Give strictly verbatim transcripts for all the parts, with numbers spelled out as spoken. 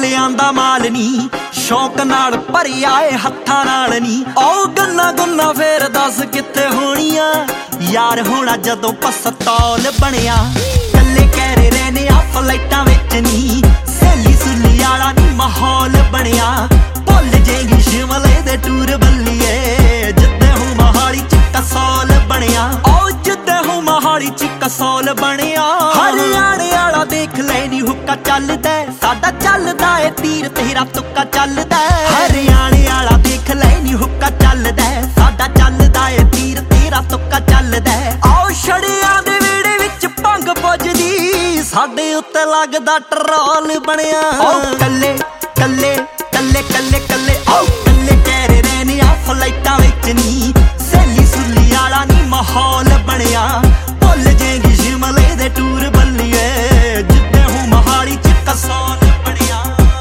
ਭੋਲਿਆਂ ਦਾ ਮਾਲ ਨੀ ਸ਼ੌਕ ਨਾਲ ਭਰਿਆ ਏ ਹੱਥਾਂ ਨਾਲ ਨੀ। ਉਹ ਗੰਨਾ ਗੁੰਨਾ ਫੇਰ ਦੱਸ ਕਿੱਥੇ ਹੋਣੀਆਂ ਯਾਰ ਹੋਣਾ ਜਦੋਂ ਪਸਤੌਲ ਬਣਿਆ। ਕੱਲੇ ਕਹਿਰੇ ਰਹਿਨੇ ਆ ਫਲਾਈਟਾਂ ਵਿੱਚ ਨੀ ਸਹੇਲੀ ਸੁਲੀ ਵਾਲਾ ਨੀ ਮਾਹੌਲ ਬਣਿਆ। ਭੁੱਲ ਜੇਗੀ ਸ਼ਿਮਲੇ ਦੇ ਟੂਰ ਬੱਲੀਏ ਜਿੱਦੇ ਹੂੰ ਮੋਹਾਲੀ ਚ ਕਸੌਲ ਬਣਿਆ। ਉਹ ਜਿੱਦੇ ਹੂੰ ਮੋਹਾਲੀ ਚ ਕਸੌਲ ਬਣਿਆ। ਹਰਿਆਣੇ ਵਾਲਾ ਦੇਖ ਲੈ ਨੀ ਹੁੱਕਾ ਚੱਲਦਾ ਸਾਡਾ ਚੱਲਦਾ ਏ ਤੀਰ ਤੇਰਾ ਤੁੱਕਾ ਚੱਲਦਾ। ਹਰਿਆਣੇ ਵਾਲਾ ਦੇਖ ਲੈ ਨੀ ਹੁੱਕਾ ਚੱਲਦਾ ਸਾਡਾ ਚੱਲਦਾ ਏ ਤੀਰ ਤੇਰਾ ਤੁੱਕਾ ਚੱਲਦਾ। ਆਓ ਛੜਿਆਂ ਦੇ ਵਿਹੜੇ ਵਿੱਚ ਭੰਗ ਪੁੱਜਦੀ ਸਾਡੇ ਉੱਤੇ ਲੱਗਦਾ ਟਰੋਲ ਬਣਿਆ। ਉਹ ਕੱਲੇ ਕੱਲੇ ਕੱਲੇ ਕੱਲੇ ਕੱਲੇ ਆਓ ਕੱਲੇ ਕਹਿਰੇ ਰਹਿਨੇ ਆ ਫਲਾਈਟਾਂ ਵਿੱਚ ਨੀ ਸਹੇਲੀ ਸੁਲੀ ਵਾਲਾ ਨੀ ਮਾਹੌਲ ਬਣਿਆ। ਭੁੱਲ ਜੇਗੀ ਸ਼ਿਮਲੇ ਦੇ ਟੂਰ ਬੱਲੀਏ ਜਿੱਦੇ ਹੂੰ ਮੋਹਾਲੀ ਚ ਕਸੌਲ ਬਣਿਆ।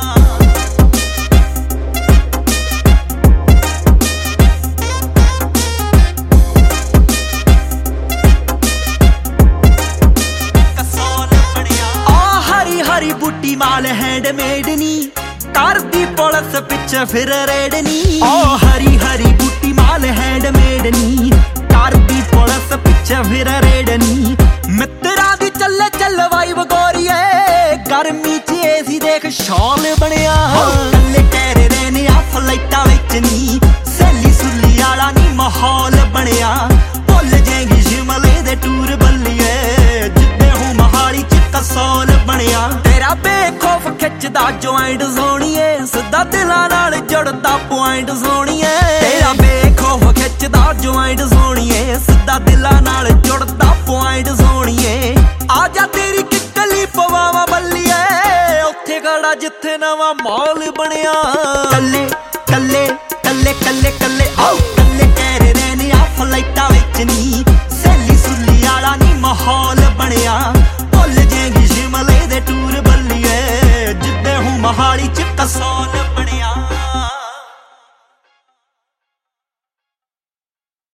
ਕਸੌਲ ਬਣਿਆ। ਆ ਹਰੀ ਹਰੀ ਬੂਟੀ ਮਾਲ ਹੈਂਡਮੇਡ ਨੀ ਕਰਦੀ ਪੁਲਿਸ ਪਿੱਛੇ ਫਿਰ ਰੇਡ ਨੀ। ਓ ਹਰੀ ਹਰੀ ਬੂਟੀ ਮਾਲ ਹੈਂਡਮੇਡ ਨੀ ਕਰਦੀ ਪੁਲਿਸ ਪਿੱਛੇ ਫਿਰ ਰੇਡ ਨੀ। ਮਿੱਤਰਾਂ ਦੀ ਚੱਲੇ ਚੱਲ ਵਾਈਬ ਗੋਰੀਏ ਗਰਮੀ ਚ ਏਸੀ ਦੇਖ ਸ਼ੌਲ ਬਣਿਆ। ਕੱਲੇ ਕਹਿਰੇ ਰਹਿਨੇ ਆ ਫਲਾਈਟਾਂ ਵਿੱਚ ਨੀ ਸਹੇਲੀ ਸੁਲੀ ਵਾਲਾ ਨੀ ਮਾਹੌਲ ਬਣਿਆ। ਭੁੱਲ ਜੇਗੀ ਸ਼ਿਮਲੇ ਦੇ ਟੂਰ ਬੱਲੀਏ ਜਿੱਦੇ ਹੂੰ ਮੋਹਾਲੀ ਚ ਕਸੌਲ ਬਣਿਆ। ਤੇਰਾ ਬੇਖੌਫ ਖਿੱਚਦਾ ਜੁਆਇੰਟ ਸੋਹਣੀਏ ਸਿੱਧਾ ਦਿਲਾਂ ਨਾਲ ਜੁੜਦਾ ਪੁਆਇੰਟ ਸੋਹਣੀਏ। ਤੇਰਾ ਬੇਖੌਫ ਖਿੱਚਦਾ ਜੁਆਇੰਟ ਸੋਹਣੀਏ ਸਿੱਧਾ ਦਿਲਾਂ ਨਾਲ ਜੁੜਦਾ ਪੁਆਇੰਟ ਸੋਹਣੀਏ। ਆ ਜਾ ਤੇਰੀ ਕਿੱਕਲੀ ਪਵਾਵਾ ਬੱਲੀਏ ਉੱਥੇ ਖੜਾ ਜਿੱਥੇ ਨਵਾਂ ਮਾਹੌਲ ਬਣਿਆ। ਕੱਲੇ ਕੱਲੇ ਕੱਲੇ ਕੱਲੇ ਕੱਲੇ ਆਓ ਕੱਲੇ ਕਹਿਰੇ ਰਹਿਨੇ ਆ ਫਲਾਈਟਾਂ ਵਿੱਚ ਨੀ ਸਹੇਲੀ ਸੁਲੀ ਵਾਲਾ ਨੀ ਮਾਹੌਲ ਬਣਿਆ। ਭੁੱਲ ਜੇਗੀ ਸ਼ਿਮਲੇ